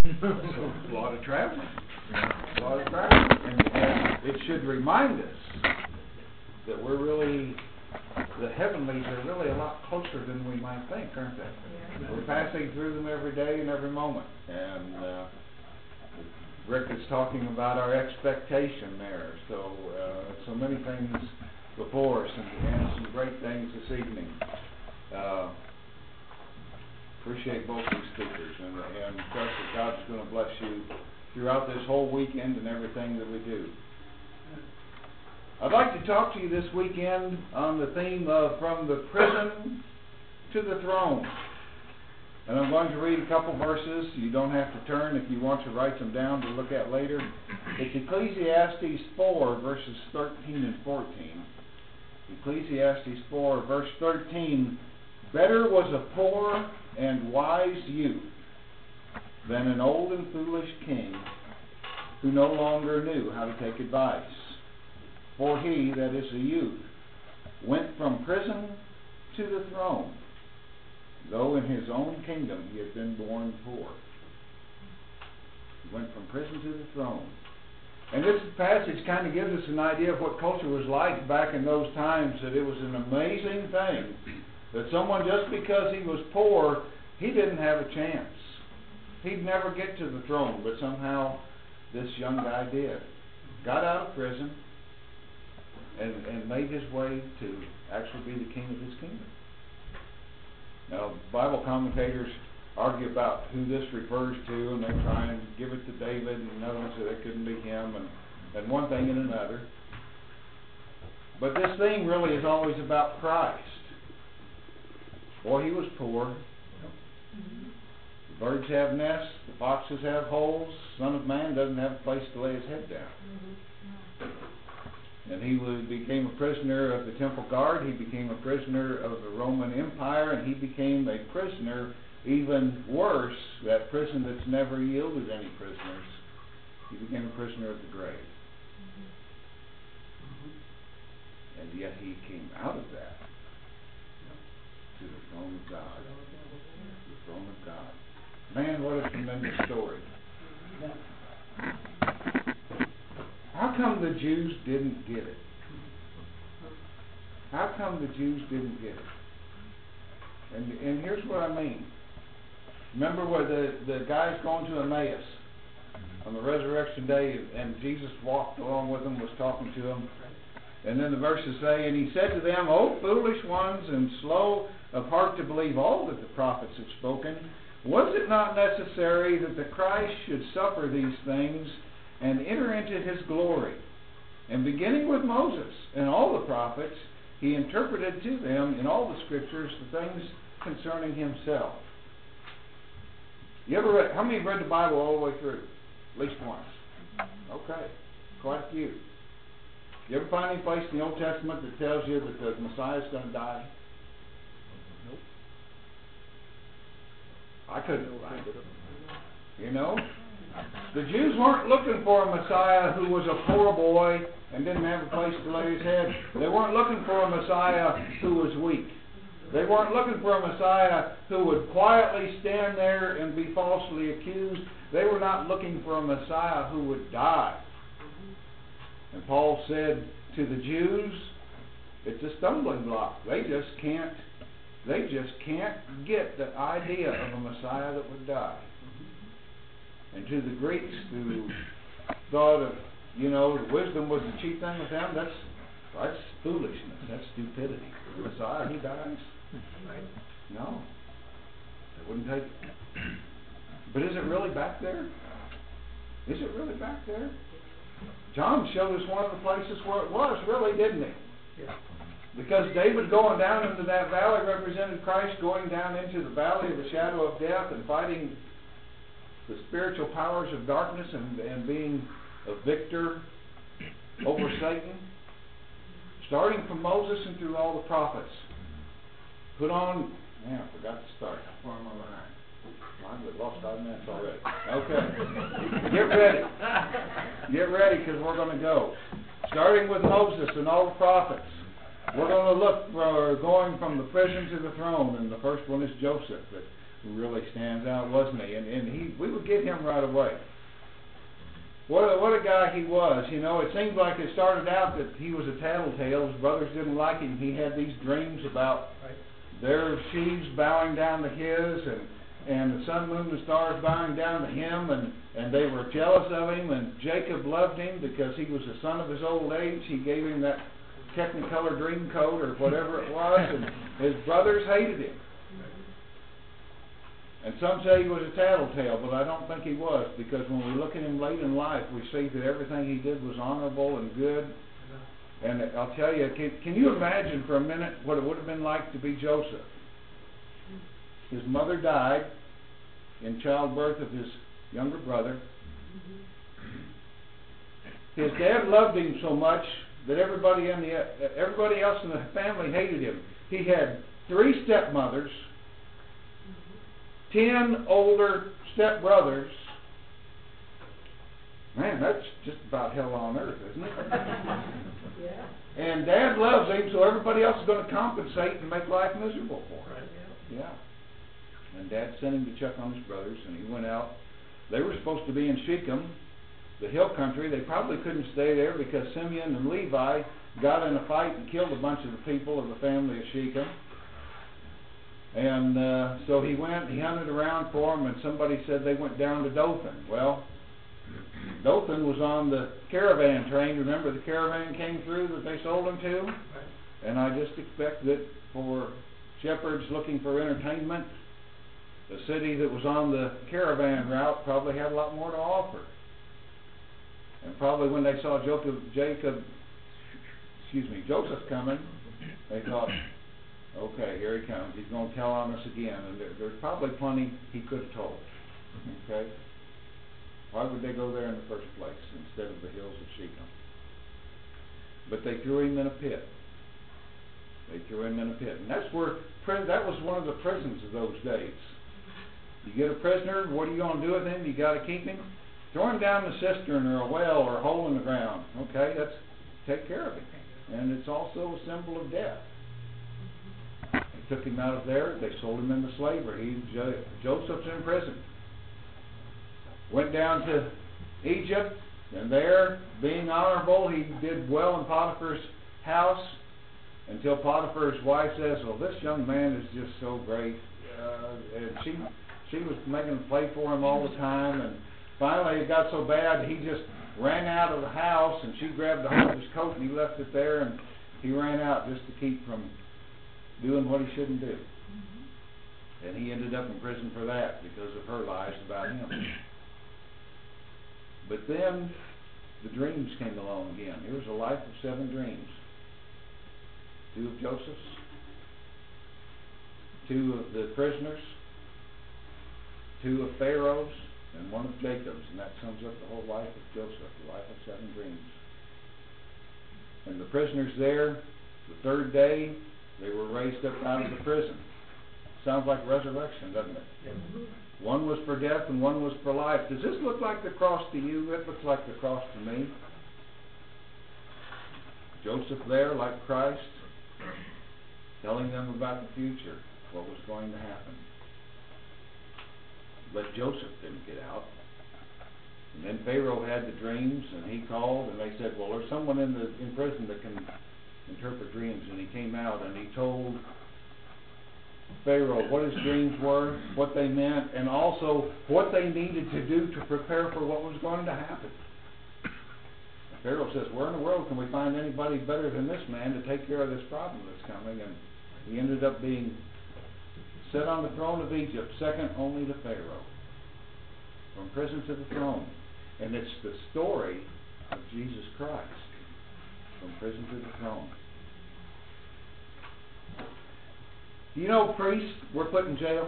A lot of traveling. A lot of traveling. And it should remind us that we're really, the heavenlies are really a lot closer than we might think, aren't they? Yeah. We're passing through them every day and every moment. And Rick is talking about our expectation there. So many things before us and some great things this evening. Appreciate both these speakers and trust that God's going to bless you throughout this whole weekend and everything that we do. I'd like to talk to you this weekend on the theme of From the Prison to the Throne. And I'm going to read a couple verses. You don't have to turn if you want to write them down to look at later. It's Ecclesiastes 4, verses 13 and 14. Ecclesiastes 4, verse 13. Better was a poor and wise youth than an old and foolish king who no longer knew how to take advice. For he, that is a youth, went from prison to the throne, though in his own kingdom he had been born poor. He went from prison to the throne. And this passage kind of gives us an idea of what culture was like back in those times, that it was an amazing thing that someone, just because he was poor, he didn't have a chance. He'd never get to the throne, but somehow this young guy did. Got out of prison and made his way to actually be the king of his kingdom. Now, Bible commentators argue about who this refers to, and they try and give it to David, and others that it couldn't be him, and one thing and another. But this thing really is always about Christ. Boy, he was poor. The birds have nests, the foxes have holes, the Son of Man doesn't have a place to lay his head down. And he became a prisoner of the temple guard, he became a prisoner of the Roman Empire, and he became a prisoner, even worse, that prison that's never yielded any prisoners. He became a prisoner of the grave. And yet he came out of that to the throne of God. The throne of God. Man, what a tremendous story. How come the Jews didn't get it? How come the Jews didn't get it? And here's what I mean. Remember where the guy's going to Emmaus on the resurrection day, and Jesus walked along with them, was talking to them. And then the verses say, and he said to them, O foolish ones, and slow of heart to believe all that the prophets have spoken, was it not necessary that the Christ should suffer these things and enter into his glory? And beginning with Moses and all the prophets, he interpreted to them in all the scriptures the things concerning himself. You ever read, how many have read the Bible all the way through? At least once. Okay, quite a few. You ever find any place in the Old Testament that tells you that the Messiah's going to die? Nope. I couldn't find it. You know? The Jews weren't looking for a Messiah who was a poor boy and didn't have a place to lay his head. They weren't looking for a Messiah who was weak. They weren't looking for a Messiah who would quietly stand there and be falsely accused. They were not looking for a Messiah who would die. And Paul said to the Jews, it's a stumbling block. They just can't get the idea of a Messiah that would die. And to the Greeks who thought of, the wisdom was the chief thing with them, that's foolishness, that's stupidity. The Messiah, he dies? No. They wouldn't take it. But is it really back there? Is it really back there? John showed us one of the places where it was, really, didn't he? Yeah. Because David going down into that valley represented Christ going down into the valley of the shadow of death and fighting the spiritual powers of darkness and being a victor over Satan. Starting from Moses and through all the prophets. Put on, I forgot to start. Where am I behind? I've lost 5 minutes already. Okay. Get ready. Get ready, because we're going to go. Starting with Moses and all the prophets. We're going to look for going from the prison to the throne, and the first one is Joseph. That who really stands out, wasn't he? And we would get him right away. What a guy he was. You know, it seems like it started out that he was a tattletale. His brothers didn't like him. He had these dreams about their sheaves bowing down to his, and the sun, moon, and stars bowing down to him, and they were jealous of him, and Jacob loved him because he was the son of his old age. He gave him that Technicolor dream coat or whatever it was, and his brothers hated him. And some say he was a tattletale, but I don't think he was, because when we look at him late in life, we see that everything he did was honorable and good. And I'll tell you, can you imagine for a minute what it would have been like to be Joseph? His mother died in childbirth of his younger brother. His dad loved him so much that everybody else in the family hated him. He had 3 stepmothers, 10 older stepbrothers. Man, that's just about hell on earth, isn't it? Yeah. And Dad loves him, so everybody else is going to compensate and make life miserable for him. Right. Yeah. And Dad sent him to check on his brothers, and he went out. They were supposed to be in Shechem, the hill country. They probably couldn't stay there because Simeon and Levi got in a fight and killed a bunch of the people of the family of Shechem. And so he went, he hunted around for them, and somebody said they went down to Dothan. Well, Dothan was on the caravan train. Remember the caravan came through that they sold them to? Right. And I just expect that for shepherds looking for entertainment, the city that was on the caravan route probably had a lot more to offer. And probably when they saw Joseph coming, they thought, okay, here he comes. He's going to tell on us again. And there's probably plenty he could have told. Okay? Why would they go there in the first place instead of the hills of Shechem? But they threw him in a pit. They threw him in a pit. And that was one of the prisons of those days. You get a prisoner, what are you going to do with him? You got to keep him? Throw him down the cistern or a well or a hole in the ground. Okay, that's take care of him. And it's also a symbol of death. They took him out of there. They sold him into slavery. Joseph's in prison. Went down to Egypt, and there, being honorable, he did well in Potiphar's house until Potiphar's wife says, well, this young man is just so great. And she was making a play for him all the time, and finally it got so bad he just ran out of the house, and she grabbed the hold of his coat and he left it there, and he ran out just to keep from doing what he shouldn't do. And he ended up in prison for that because of her lies about him. But then the dreams came along again. Here was a life of 7 dreams. 2 of Joseph's, 2 of the prisoners, 2 of Pharaoh's, and 1 of Jacob's. And that sums up the whole life of Joseph, the life of 7 dreams. And the prisoners there, the 3rd day, they were raised up out of the prison. Sounds like resurrection, doesn't it? Yes. 1 was for death and 1 was for life. Does this look like the cross to you? It looks like the cross to me. Joseph there, like Christ, telling them about the future, what was going to happen. But Joseph didn't get out. And then Pharaoh had the dreams, and he called, and they said, well, there's someone in prison that can interpret dreams. And he came out, and he told Pharaoh what his dreams were, what they meant, and also what they needed to do to prepare for what was going to happen. And Pharaoh says, where in the world can we find anybody better than this man to take care of this problem that's coming? And he ended up being set on the throne of Egypt, second only to Pharaoh. From prison to the throne. And it's the story of Jesus Christ. From prison to the throne. You know priests were put in jail?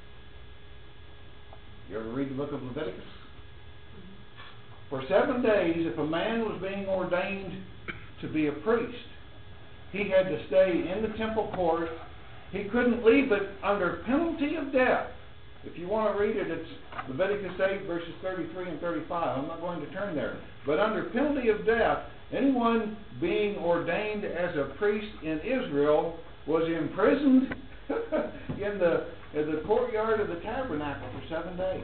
You ever read the book of Leviticus? For 7 days, if a man was being ordained to be a priest, he had to stay in the temple court. He couldn't leave it under penalty of death. If you want to read it, it's Leviticus 8, verses 33 and 35. I'm not going to turn there. But under penalty of death, anyone being ordained as a priest in Israel was imprisoned in the in the courtyard of the tabernacle for 7 days.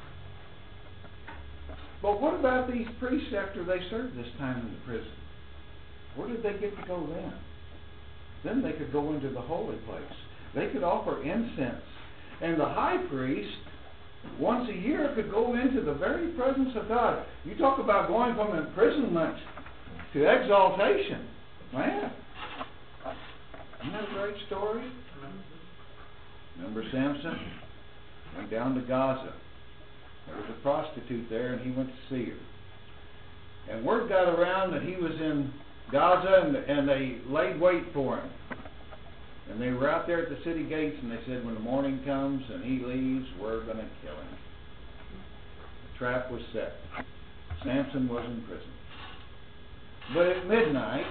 But what about these priests after they served this time in the prison? Where did they get to go then? Then they could go into the holy place. They could offer incense. And the high priest, once a year, could go into the very presence of God. You talk about going from imprisonment to exaltation. Man, isn't that a great story? Remember Samson? Went down to Gaza. There was a prostitute there, and he went to see her. And word got around that he was in Gaza, and they laid wait for him. And they were out there at the city gates, and they said, when the morning comes and he leaves, we're going to kill him. The trap was set. Samson was in prison. But at midnight,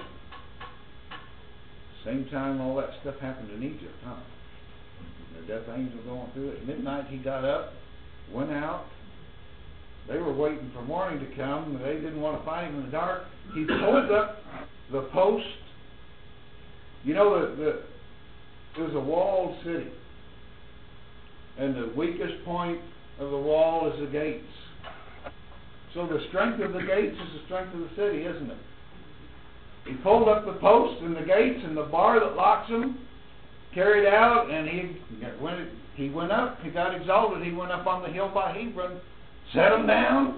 same time all that stuff happened in Egypt, huh? The death angel going through it. At midnight he got up, went out. They were waiting for morning to come. They didn't want to fight him in the dark. He pulled up the post. You know, it was a walled city. And the weakest point of the wall is the gates. So the strength of the gates is the strength of the city, isn't it? He pulled up the posts and the gates and the bar that locks them, carried out, and he went up, he got exalted, he went up on the hill by Hebron, set them down.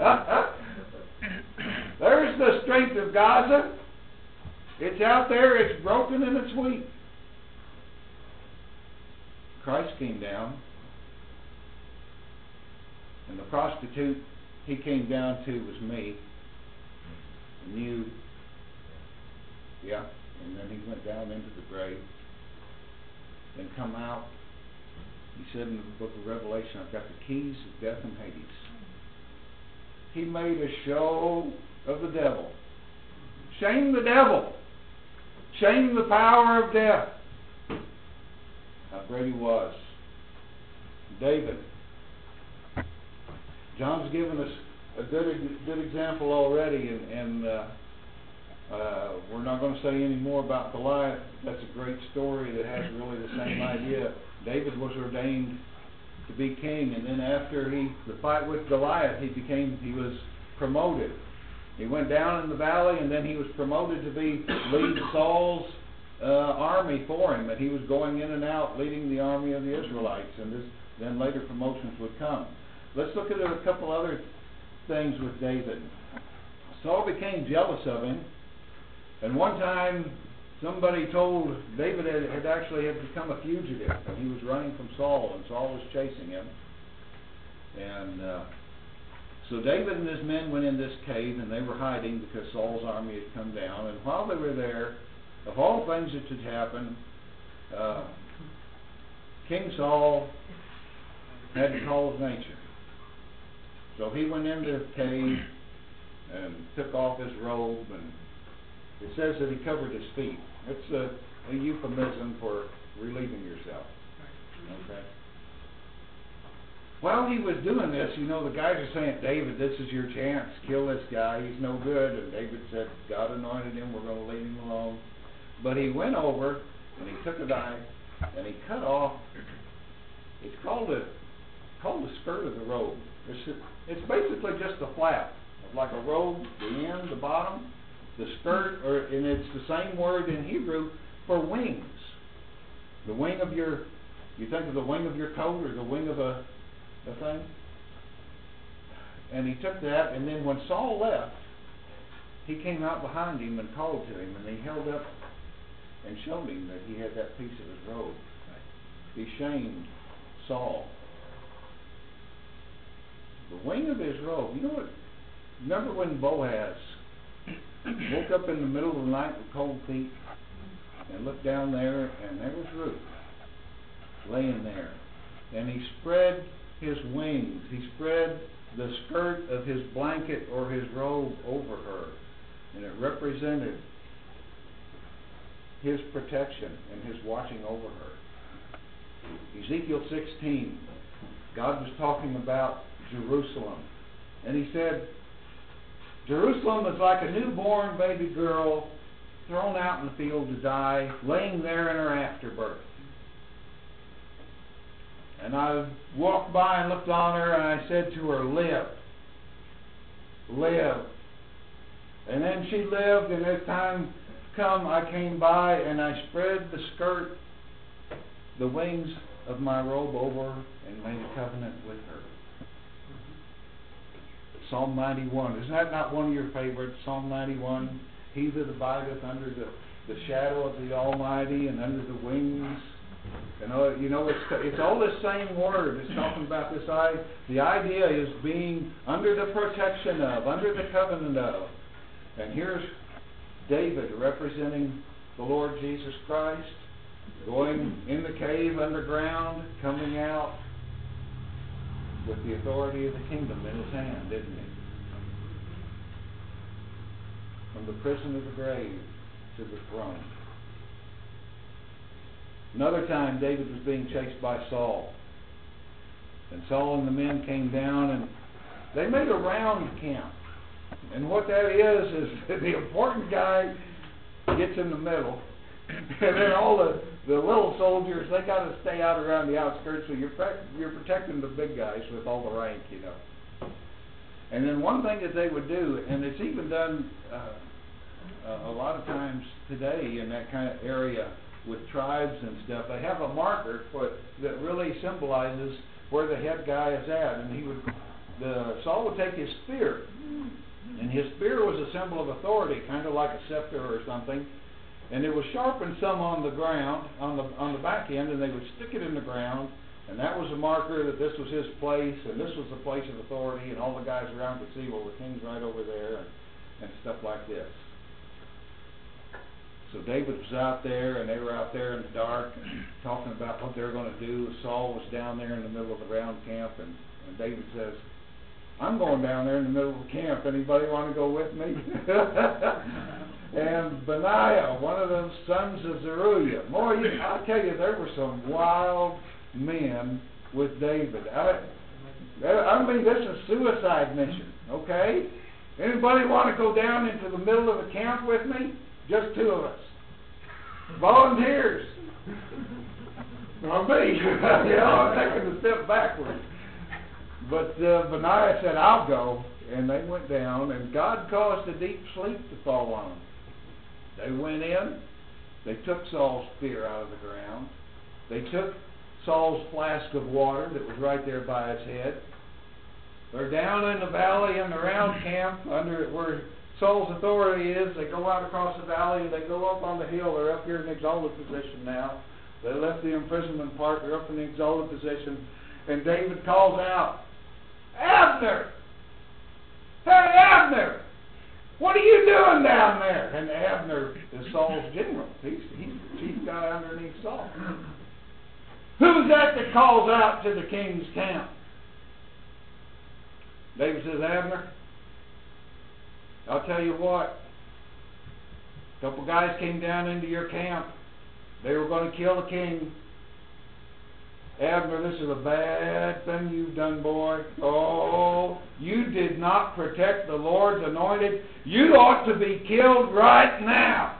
There's the strength of Gaza. It's out there, it's broken and it's weak. Christ came down, and the prostitute he came down to was me, and you. Yeah, and then he went down into the grave and come out. He said in the book of Revelation, I've got the keys of death and Hades. He made a show of the devil. Shame the devil. Shame the power of death. How great he was. David. John's given us a good example already, and we're not going to say any more about Goliath. That's a great story that has really the same idea. David was ordained to be king, and then after the fight with Goliath, he was promoted. He went down in the valley, and then he was promoted to lead Saul's army for him, and he was going in and out leading the army of the Israelites, and then later promotions would come. Let's look at a couple other things with David. Saul became jealous of him, and one time somebody told David had actually become a fugitive, and he was running from Saul, and Saul was chasing him. And so David and his men went in this cave, and they were hiding because Saul's army had come down. And while they were there, of all things that had happened, King Saul had to call of nature. So he went into the cave and took off his robe, and it says that he covered his feet. It's a euphemism for relieving yourself. Okay. While he was doing this, the guys are saying, David, this is your chance. Kill this guy. He's no good. And David said, God anointed him. We're going to leave him alone. But he went over, and he took a knife, and he cut off. It's called the skirt of the robe. It's basically just a flap, like a robe, the end, the bottom, the skirt, and it's the same word in Hebrew for wings. The wing of you think of the wing of your coat or the wing of a thing? And he took that, and then when Saul left, he came out behind him and called to him, and he held up and showed him that he had that piece of his robe. He shamed Saul. The wing of his robe. You know what? Remember when Boaz woke up in the middle of the night with cold feet and looked down there, and there was Ruth laying there. And he spread his wings. He spread the skirt of his blanket or his robe over her. And it represented his protection and his watching over her. Ezekiel 16, God was talking about Jerusalem. And he said, Jerusalem is like a newborn baby girl thrown out in the field to die, laying there in her afterbirth. And I walked by and looked on her, and I said to her, live. Live. And then she lived, and as time come, I came by, and I spread the skirt, the wings of my robe over, and made a covenant with her. Psalm 91. Isn't that not one of your favorites? Psalm 91. He that abideth under the shadow of the Almighty and under the wings. It's all the same word. It's talking about this. The idea is being under the protection of, under the covenant of. And here's David representing the Lord Jesus Christ, going in the cave underground, coming out with the authority of the kingdom in his hand, didn't he? From the prison of the grave to the throne. Another time David was being chased by Saul. And Saul and the men came down and they made a round camp. And what that is the important guy gets in the middle. And then all the little soldiers, they got to stay out around the outskirts, so you're protecting the big guys with all the rank, And then one thing that they would do, and it's even done a lot of times today in that kind of area with tribes and stuff, they have a marker that really symbolizes where the head guy is at. And Saul would take his spear, and his spear was a symbol of authority, kind of like a scepter or something. And it was sharpened some on the ground, on the back end, and they would stick it in the ground, and that was a marker that this was his place, and this was the place of authority, and all the guys around could see, well, the king's right over there, and stuff like this. So David was out there, and they were out there in the dark, talking about what they were going to do. Saul was down there in the middle of the round camp, and David says, I'm going down there in the middle of the camp. Anybody want to go with me? And Benaiah, one of the sons of Zeruiah. Boy, I'll tell you, there were some wild men with David. I mean, this is a suicide mission, okay? Anybody want to go down into the middle of the camp with me? Just two of us. Volunteers. Not me. I'm taking a step backwards. But Benaiah said, I'll go. And they went down, and God caused a deep sleep to fall on them. They went in. They took Saul's spear out of the ground. They took Saul's flask of water that was right there by his head. They're down in the valley in the round camp under where Saul's authority is. They go out across the valley and they go up on the hill. They're up here in exalted position now. They left the imprisonment part. They're up in the exalted position. And David calls out, Abner! Hey, Abner! What are you doing down there? And Abner is Saul's general. He's the chief guy underneath Saul. Who's that calls out to the king's camp? David says, Abner, I'll tell you what. A couple guys came down into your camp. They were going to kill the king. Abner, this is a bad thing you've done, boy. Oh, you did not protect the Lord's anointed. You ought to be killed right now.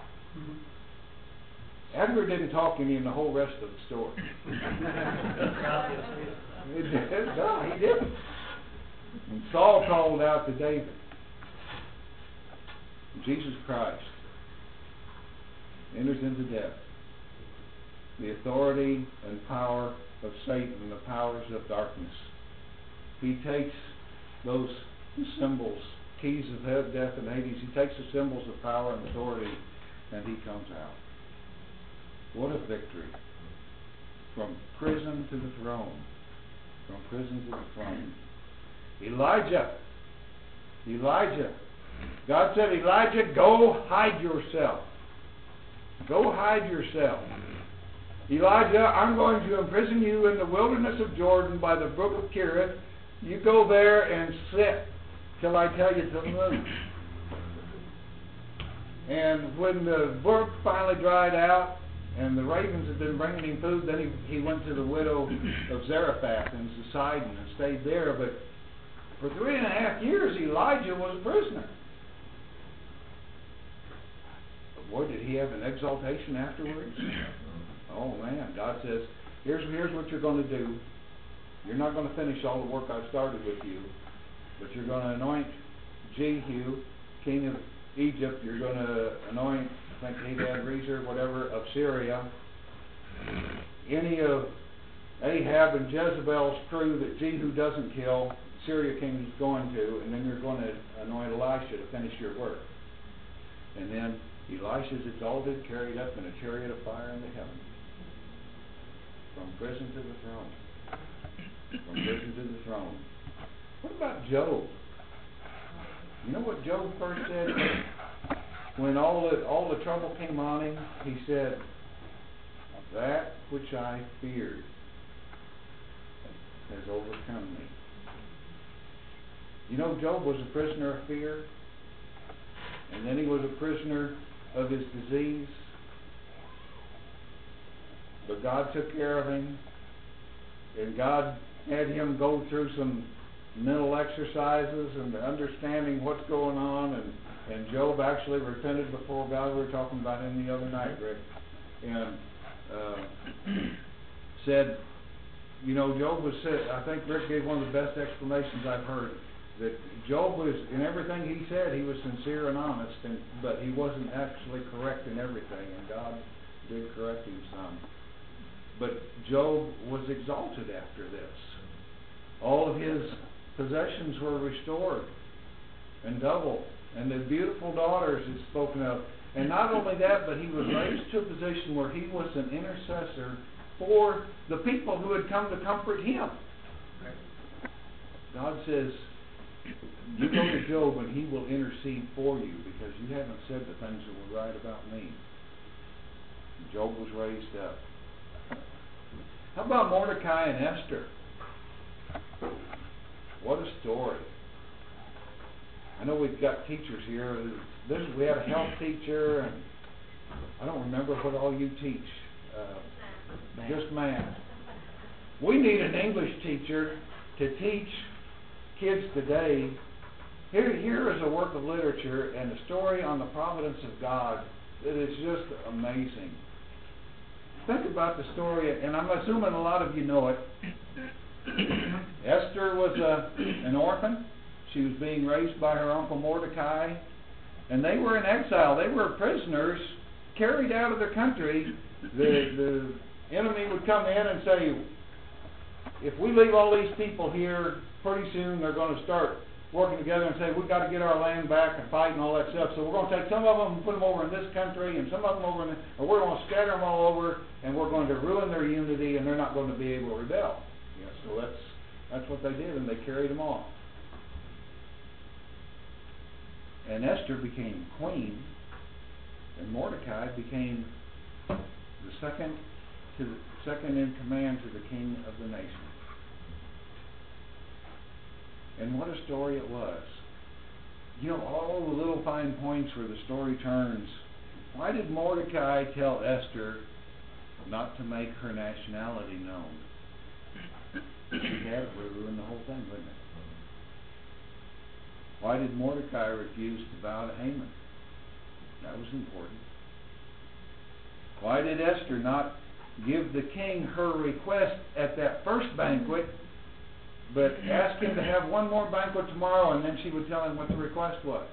Abner didn't talk any in the whole rest of the story. No, he didn't. And Saul called out to David. Jesus Christ enters into death. The authority and power of Satan, the powers of darkness. He takes those symbols, keys of death and Hades, he takes the symbols of power and authority, and he comes out. What a victory. From prison to the throne. From prison to the throne. Elijah. God said, Elijah, go hide yourself. Go hide yourself. Elijah, I'm going to imprison you in the wilderness of Jordan by the brook of Cherith. You go there and sit till I tell you to move. And when the brook finally dried out and the ravens had been bringing him food, then he went to the widow of Zarephath in Sidon and stayed there. But for 3.5 years, Elijah was a prisoner. But boy, did he have an exaltation afterwards. Oh man, God says, here's what you're going to do. You're not going to finish all the work I started with you, but you're going to anoint Jehu, king of Egypt. You're going to anoint, I think, Hadad-Rezer, whatever, of Syria. Any of Ahab and Jezebel's crew that Jehu doesn't kill, Syria king is going to, and then you're going to anoint Elisha to finish your work. And then Elisha is exalted, carried up in a chariot of fire into heaven. From prison to the throne. From prison to the throne. What about Job? You know what Job first said? When all the trouble came on him, he said, that which I feared has overcome me. You know, Job was a prisoner of fear, and then he was a prisoner of his disease. But God took care of him, and God had him go through some mental exercises and understanding what's going on, and Job actually repented before God. We were talking about him the other night, Rick, and said, you know, Job was said, I think Rick gave one of the best explanations I've heard, that Job was, in everything he said, he was sincere and honest, but he wasn't actually correct in everything, and God did correct him some. But Job was exalted after this. All of his possessions were restored and doubled, and the beautiful daughters is spoken of. And not only that, but he was raised to a position where he was an intercessor for the people who had come to comfort him. God says, you go to Job and he will intercede for you because you haven't said the things that were right about me. And Job was raised up. How about Mordecai and Esther? What a story. I know we've got teachers here. We had a health teacher, and I don't remember what all you teach. Just math. We need an English teacher to teach kids today. Here is a work of literature and a story on the providence of God that is just amazing. Think about the story, and I'm assuming a lot of you know it. Esther was an orphan. She was being raised by her uncle Mordecai, and they were in exile. They were prisoners carried out of their country. The enemy would come in and say, if we leave all these people here, pretty soon they're going to start working together and say, we've got to get our land back and fight and all that stuff. So we're going to take some of them and put them over in this country and some of them over in or we're going to scatter them all over, and we're going to ruin their unity, and they're not going to be able to rebel. Yeah, so that's what they did, and they carried them off. And Esther became queen, and Mordecai became the second in command to the king of the nation. And what a story it was. You know, all the little fine points where the story turns. Why did Mordecai tell Esther not to make her nationality known? If she had, it would ruin the whole thing, wouldn't it? Why did Mordecai refuse to bow to Haman? That was important. Why did Esther not give the king her request at that first banquet, but ask him to have one more banquet tomorrow, and then she would tell him what the request was?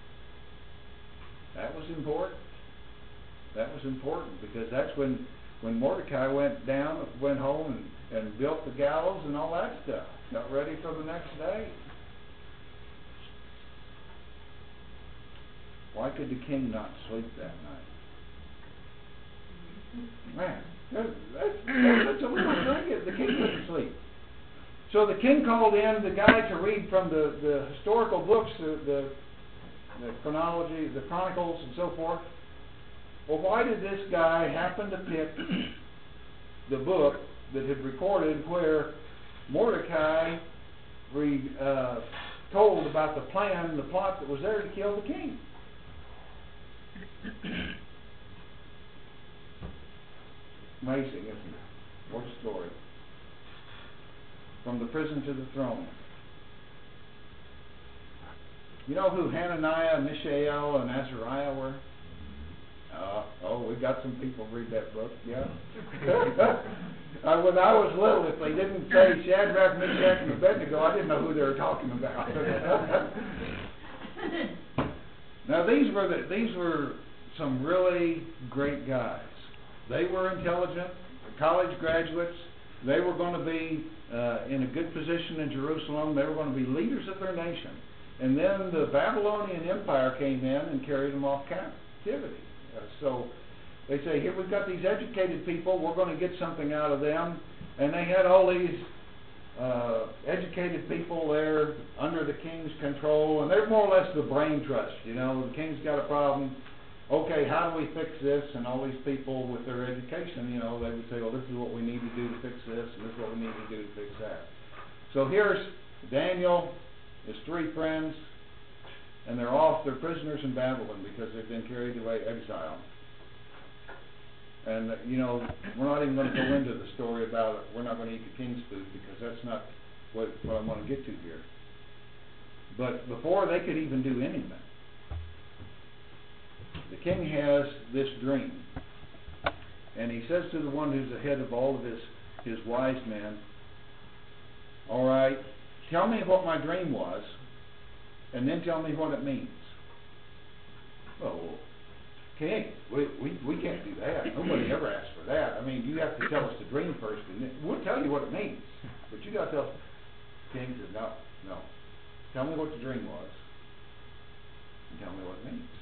That was important. That was important because that's when Mordecai went home and built the gallows and all that stuff. Got ready for the next day. Why could the king not sleep that night? Man, that's a little thing. The king couldn't sleep. So the king called in the guy to read from the historical books, the chronology, the chronicles, and so forth. Well, why did this guy happen to pick the book that had recorded where Mordecai told about the plan, the plot that was there to kill the king? Amazing, isn't it? What a story. From the prison to the throne. You know who Hananiah, Mishael, and Azariah were? Oh, we got some people read that book, yeah. When I was little, if they didn't say Shadrach, Meshach, and Abednego, I didn't know who they were talking about. Now, these were some really great guys. They were intelligent, college graduates. They were going to be in a good position in Jerusalem. They were going to be leaders of their nation. And then the Babylonian Empire came in and carried them off captivity. So they say, here we've got these educated people. We're going to get something out of them. And they had all these educated people there under the king's control. And they're more or less the brain trust. You know, the king's got a problem. Okay, how do we fix this? And all these people with their education, you know, they would say, well, this is what we need to do to fix this, and this is what we need to do to fix that. So here's Daniel, his 3 friends, and they're off. They're prisoners in Babylon because they've been carried away exile. And, you know, we're not even going to go into the story about it. We're not going to eat the king's food because that's not what I want to get to here. But before they could even do anything, the king has this dream. And he says to the one who's the head of all of his wise men, all right, tell me what my dream was, and then tell me what it means. Oh, king, we can't do that. Nobody ever asked for that. I mean, you have to tell us the dream first, and then we'll tell you what it means. But you got to tell us. The king said, no. Tell me what the dream was, and tell me what it means.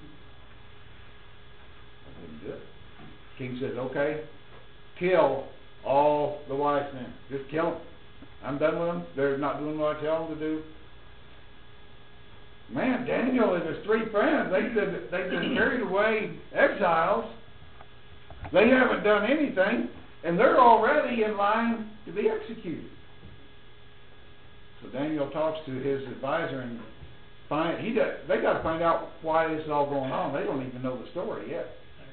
I wouldn't do it. King says, okay, kill all the wise men. Just kill them. I'm done with them. They're not doing what I tell them to do. Man, Daniel and his 3 friends, they've been carried away exiles. They haven't done anything, and they're already in line to be executed. So Daniel talks to his advisor and they got to find out why this is all going on. They don't even know the story yet.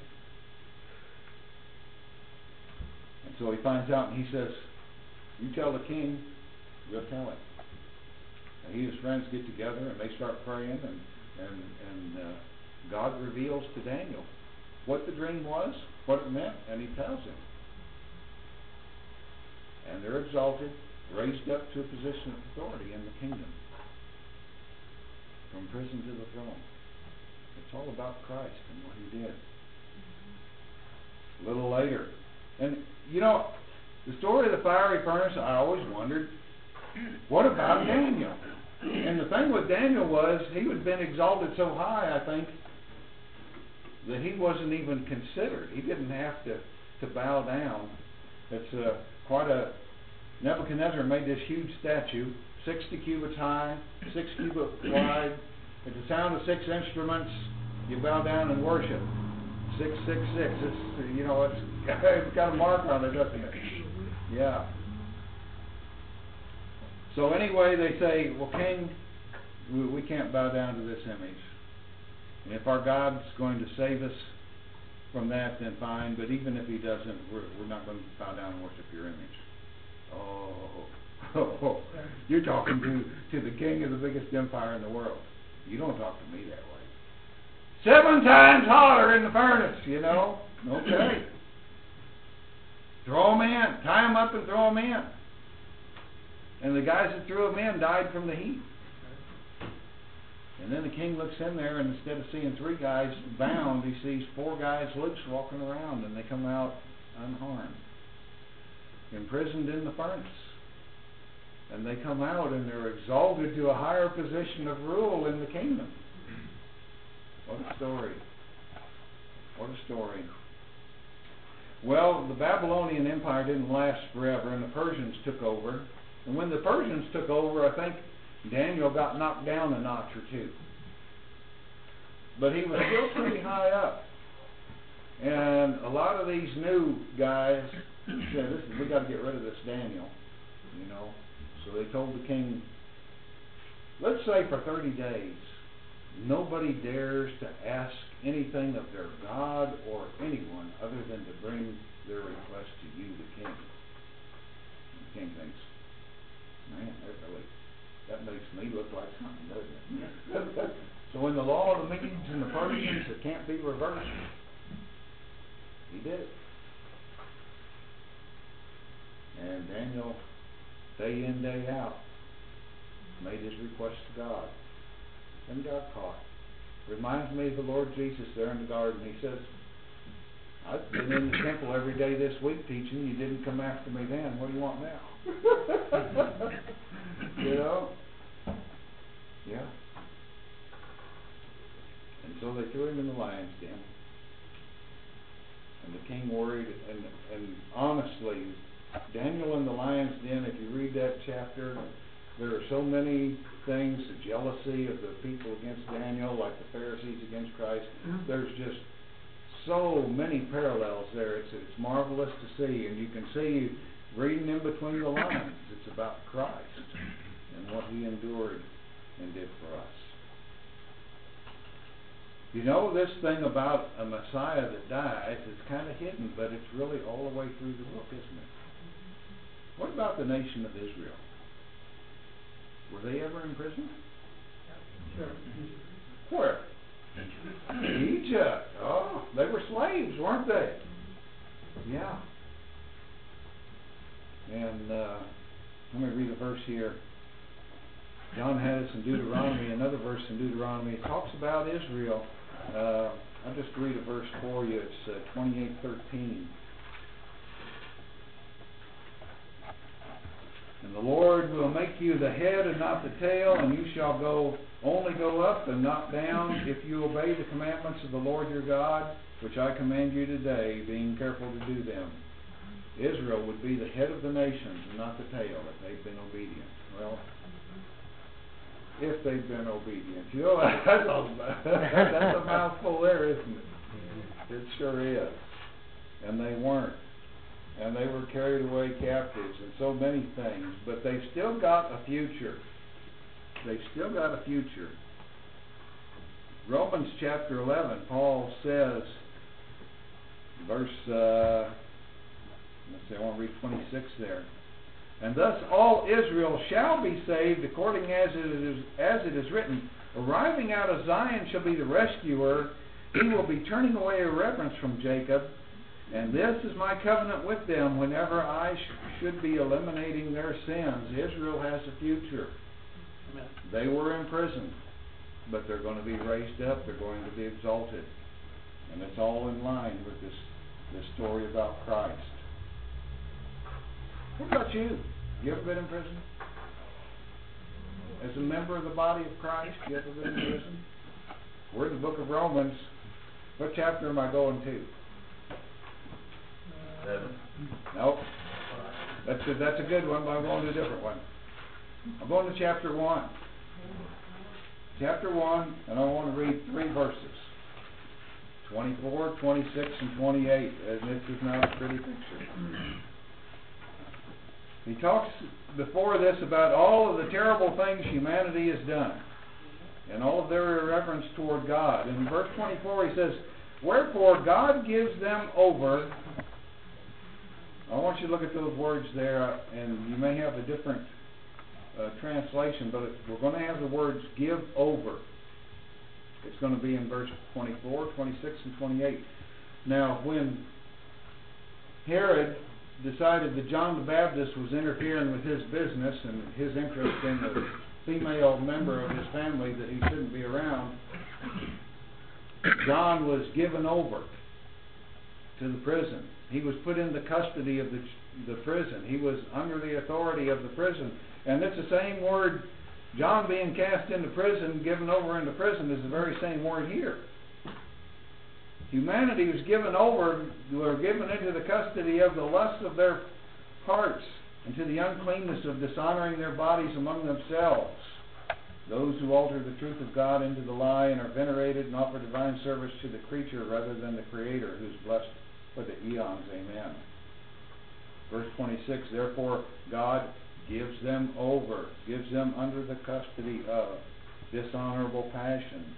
And so he finds out and he says, you tell the king, we'll tell him. And he and his friends get together and they start praying and God reveals to Daniel what the dream was, what it meant, and he tells him. And they're exalted, raised up to a position of authority in the kingdom. From prison to the throne. It's all about Christ and what he did. A little later. And, you know, the story of the fiery furnace, I always wondered, what about Daniel? And the thing with Daniel was, he had been exalted so high, I think, that he wasn't even considered. He didn't have to bow down. It's quite a... Nebuchadnezzar made this huge statue, 60 cubits high, 6 cubits wide. At the sound of 6 instruments, you bow down and worship. 666. It's, you know, it's got a mark on it, doesn't it? Yeah. So anyway, they say, well, king, we can't bow down to this image. And if our God's going to save us from that, then fine. But even if he doesn't, we're not going to bow down and worship your image. Oh, you're talking to the king of the biggest empire in the world. You don't talk to me that way. 7 times hotter in the furnace, you know. Okay. Throw them in. Tie them up and throw them in. And the guys that threw them in died from the heat. And then the king looks in there, and instead of seeing 3 guys bound, he sees 4 guys loose walking around, and they come out unharmed. Imprisoned in the furnace. And they come out and they're exalted to a higher position of rule in the kingdom. What a story. What a story. Well, the Babylonian Empire didn't last forever, and the Persians took over. And when the Persians took over, I think Daniel got knocked down a notch or 2. But he was still pretty high up. And a lot of these new guys said, listen, we got to get rid of this Daniel, you know. So they told the king, let's say for 30 days, nobody dares to ask anything of their God or anyone other than to bring their request to you, the king. And the king thinks, man, that makes me look like something, doesn't it? So in the law of the Medes and the Persians, it can't be reversed. He did it. And Daniel, day in, day out, made his request to God. And got caught. Reminds me of the Lord Jesus there in the garden. He says, I've been in the temple every day this week teaching. You didn't come after me then. What do you want now? You know? Yeah. And so they threw him in the lion's den. And the king worried. And honestly, Daniel in the lion's den, if you read that chapter, there are so many things, the jealousy of the people against Daniel, like the Pharisees against Christ. There's just so many parallels there. It's marvelous to see, and you can see reading in between the lines. It's about Christ and what he endured and did for us. You know, this thing about a Messiah that dies is kind of hidden, but it's really all the way through the book, isn't it? What about the nation of Israel? Were they ever in prison? Sure. Where? Egypt. Oh, they were slaves, weren't they? Yeah. And let me read a verse here. John had us in Deuteronomy, another verse in Deuteronomy. It talks about Israel. I'll just read a verse for you. It's 28:13. And the Lord will make you the head and not the tail, and you shall only go up and not down, if you obey the commandments of the Lord your God, which I command you today, being careful to do them. Israel would be the head of the nations and not the tail if they've been obedient. Well, if they've been obedient. You know, that's a mouthful there, isn't it? It sure is. And they weren't. And they were carried away captives and so many things. But they've still got a future. They've still got a future. Romans chapter 11, Paul says, verse, let's see, I want to read 26 there. And thus all Israel shall be saved, according as it is written, arriving out of Zion shall be the rescuer. He will be turning away irreverence from Jacob. And this is my covenant with them whenever I should be eliminating their sins. Israel has a future. Amen. They were imprisoned, but they're going to be raised up. They're going to be exalted. And it's all in line with this story about Christ. What about you? You ever been in prison? As a member of the body of Christ, you ever been in prison? We're in the book of Romans. What chapter am I going to? 7. Nope. That's a good one, but I'm going to a different one. I'm going to chapter 1. Chapter 1, and I want to read 3 verses. 24, 26, and 28. And this is not a pretty picture. He talks before this about all of the terrible things humanity has done and all of their irreverence toward God. In verse 24 he says, wherefore God gives them over. I want you to look at those words there, and you may have a different translation, but we're going to have the words give over. It's going to be in verse 24, 26, and 28. Now, when Herod decided that John the Baptist was interfering with his business and his interest in the female member of his family that he shouldn't be around, John was given over to the prison. He was put in the custody of the prison. He was under the authority of the prison. And it's the same word, John being cast into prison, given over into prison, is the very same word here. Humanity was given over, or given into the custody of the lust of their hearts, and to the uncleanness of dishonoring their bodies among themselves. Those who alter the truth of God into the lie and are venerated and offer divine service to the creature rather than the Creator, who is blessed for the eons. Amen. Verse 26, therefore God gives them over, gives them under the custody of dishonorable passions.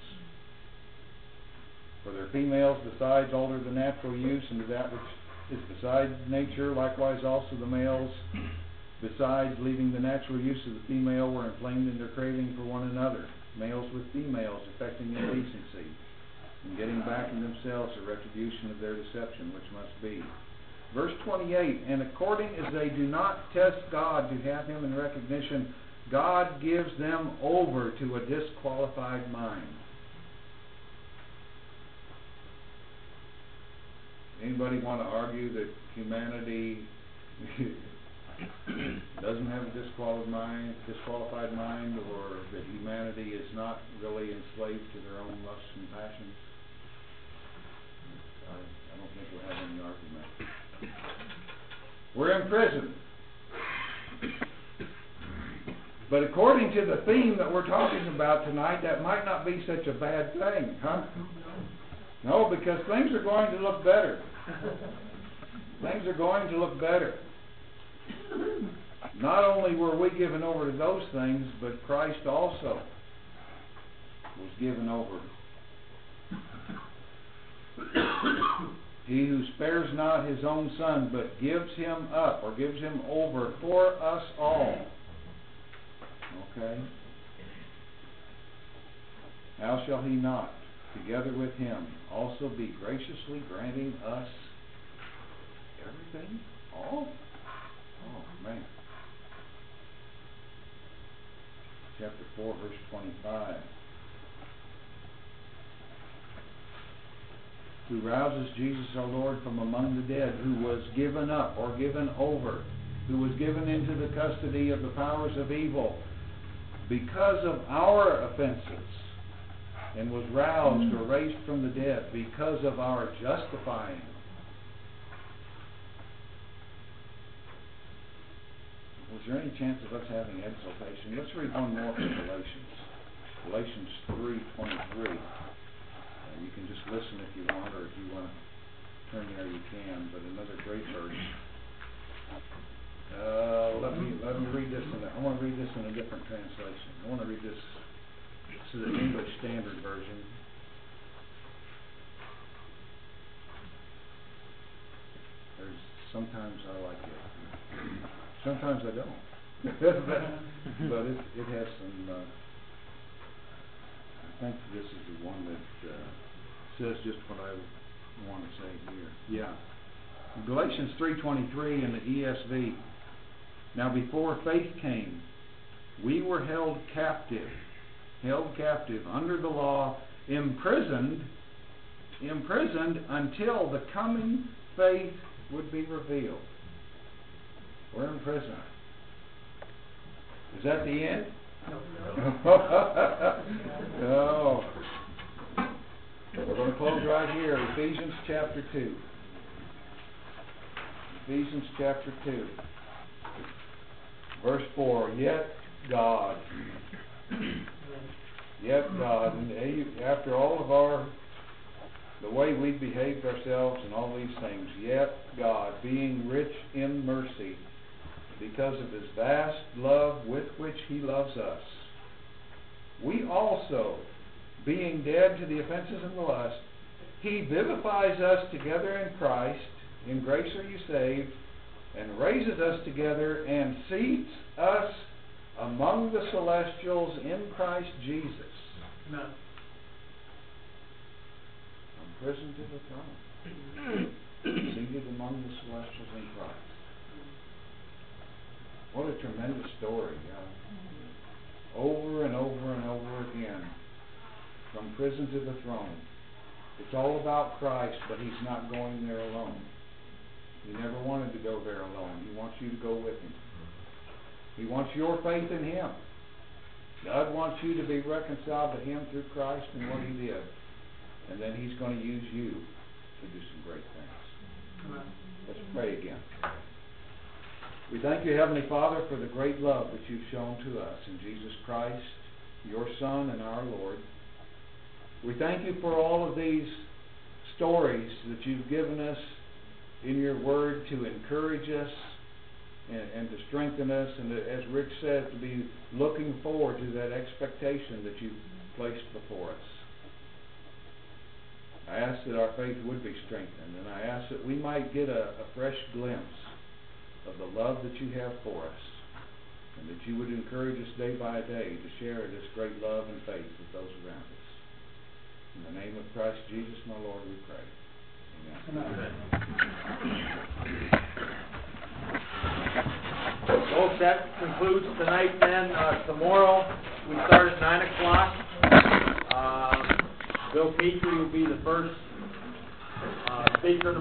For their females besides alter the natural use into that which is beside nature, likewise also the males, besides leaving the natural use of the female, were inflamed in their craving for one another, males with females, affecting indecency. and getting back in themselves the retribution of their deception, which must be. Verse 28, and according as they do not test God to have Him in recognition, God gives them over to a disqualified mind. Anybody want to argue that humanity doesn't have a disqualified mind, or that humanity is not really enslaved to their own lusts and passions? I don't think we'll have any argument. We're in prison. But according to the theme that we're talking about tonight, that might not be such a bad thing, huh? No, because things are going to look better. Things are going to look better. Not only were we given over to those things, but Christ also was given over. He who spares not his own Son, but gives him up, or gives him over for us all. Okay? How shall he not, together with him, also be graciously granting us everything? All? Oh, man. Chapter 4, verse 25. Who rouses Jesus our Lord from among the dead, who was given up or given over, who was given into the custody of the powers of evil because of our offenses, and was roused or raised from the dead because of our justifying. Was there any chance of us having exaltation? Let's read one more from Galatians. Galatians 3:23. You can just listen if you want, or if you want to turn there, you can. But another great verse. Let me read this. I want to read this in a different translation. I want to read this. This is the English Standard Version. Sometimes I like it. Sometimes I don't. But it has some. I think this is the one that says just what I want to say here. Yeah. Galatians 3:23 in the ESV. Now before faith came, we were held captive under the law, imprisoned until the coming faith would be revealed. We're in prison. Is that the end? No. We're going to close right here. Ephesians chapter 2. Ephesians chapter 2. Verse 4. Yet God, and after all of the way we've behaved ourselves and all these things, yet God, being rich in mercy, because of His vast love with which He loves us, we also, being dead to the offenses and the lust, He vivifies us together in Christ. In grace are you saved, and raises us together and seats us among the celestials in Christ Jesus. Amen. From prison to the throne, seated among the celestials in Christ. What a tremendous story. Over and over and over again. From prison to the throne. It's all about Christ, but He's not going there alone. He never wanted to go there alone. He wants you to go with Him. He wants your faith in Him. God wants you to be reconciled to Him through Christ and what He did. And then He's going to use you to do some great things. Amen. Let's pray again. We thank you, Heavenly Father, for the great love that you've shown to us in Jesus Christ, your Son and our Lord. We thank you for all of these stories that you've given us in your word to encourage us and to strengthen us, and to, as Rick said, to be looking forward to that expectation that you've placed before us. I ask that our faith would be strengthened, and I ask that we might get a fresh glimpse of the love that you have for us, and that you would encourage us day by day to share this great love and faith with those around us. In the name of Christ Jesus, my Lord, we pray. Amen. Folks, that concludes tonight then. Tomorrow we start at 9 o'clock. Bill Petrie will be the first speaker.